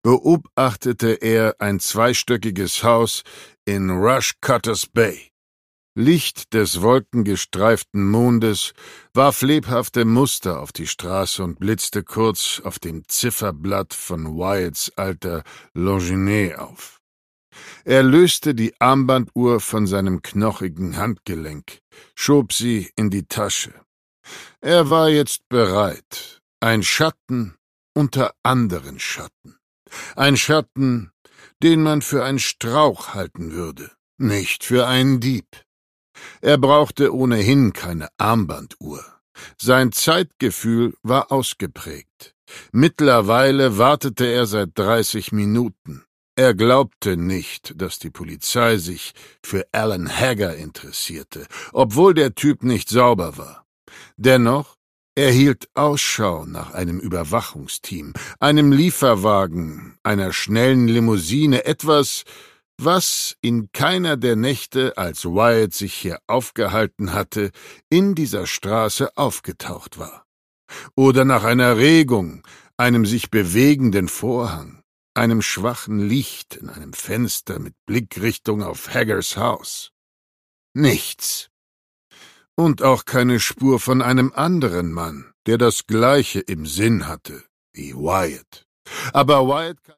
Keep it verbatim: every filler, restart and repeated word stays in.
beobachtete er ein zweistöckiges Haus in Rushcutters Bay. Licht des wolkengestreiften Mondes warf lebhafte Muster auf die Straße und blitzte kurz auf dem Zifferblatt von Wyatts alter Longinet auf. Er löste die Armbanduhr von seinem knochigen Handgelenk, schob sie in die Tasche. Er war jetzt bereit. Ein Schatten unter anderen Schatten. Ein Schatten, den man für einen Strauch halten würde, nicht für einen Dieb. Er brauchte ohnehin keine Armbanduhr. Sein Zeitgefühl war ausgeprägt. Mittlerweile wartete er seit dreißig Minuten. Er glaubte nicht, dass die Polizei sich für Alan Hager interessierte, obwohl der Typ nicht sauber war. Dennoch, er hielt Ausschau nach einem Überwachungsteam, einem Lieferwagen, einer schnellen Limousine, etwas, was in keiner der Nächte, als Wyatt sich hier aufgehalten hatte, in dieser Straße aufgetaucht war. Oder nach einer Regung, einem sich bewegenden Vorhang, einem schwachen Licht in einem Fenster mit Blickrichtung auf Haggers Haus. Nichts. Und auch keine Spur von einem anderen Mann, der das Gleiche im Sinn hatte wie Wyatt. Aber Wyatt